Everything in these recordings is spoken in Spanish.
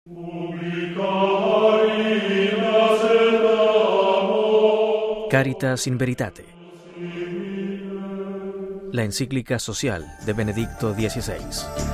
Caritas in Veritate, la encíclica social de Benedicto XVI.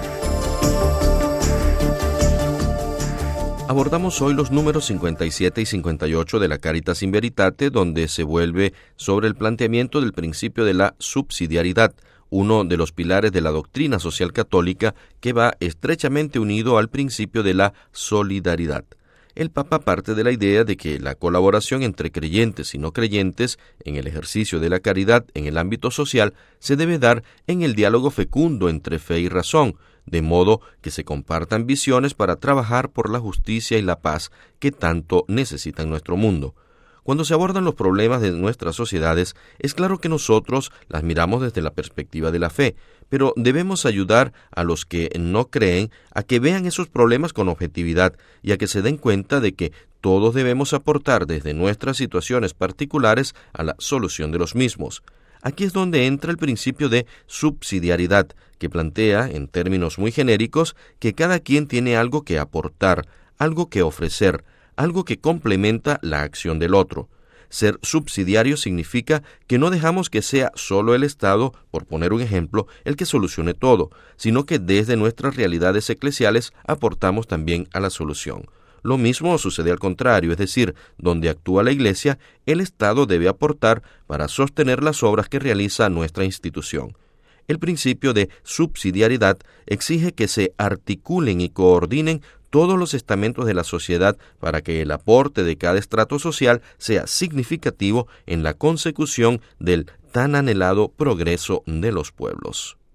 Abordamos hoy los números 57 y 58 de la Caritas in Veritate, donde se vuelve sobre el planteamiento del principio de la subsidiariedad, uno de los pilares de la doctrina social católica que va estrechamente unido al principio de la solidaridad. El Papa parte de la idea de que la colaboración entre creyentes y no creyentes en el ejercicio de la caridad en el ámbito social se debe dar en el diálogo fecundo entre fe y razón, de modo que se compartan visiones para trabajar por la justicia y la paz que tanto necesita nuestro mundo. Cuando se abordan los problemas de nuestras sociedades, es claro que nosotros las miramos desde la perspectiva de la fe, pero debemos ayudar a los que no creen a que vean esos problemas con objetividad y a que se den cuenta de que todos debemos aportar desde nuestras situaciones particulares a la solución de los mismos. Aquí es donde entra el principio de subsidiariedad, que plantea, en términos muy genéricos, que cada quien tiene algo que aportar, algo que ofrecer, algo que complementa la acción del otro. Ser subsidiario significa que no dejamos que sea solo el Estado, por poner un ejemplo, el que solucione todo, sino que desde nuestras realidades eclesiales aportamos también a la solución. Lo mismo sucede al contrario, es decir, donde actúa la Iglesia, el Estado debe aportar para sostener las obras que realiza nuestra institución. El principio de subsidiariedad exige que se articulen y coordinen todos los estamentos de la sociedad para que el aporte de cada estrato social sea significativo en la consecución del tan anhelado progreso de los pueblos.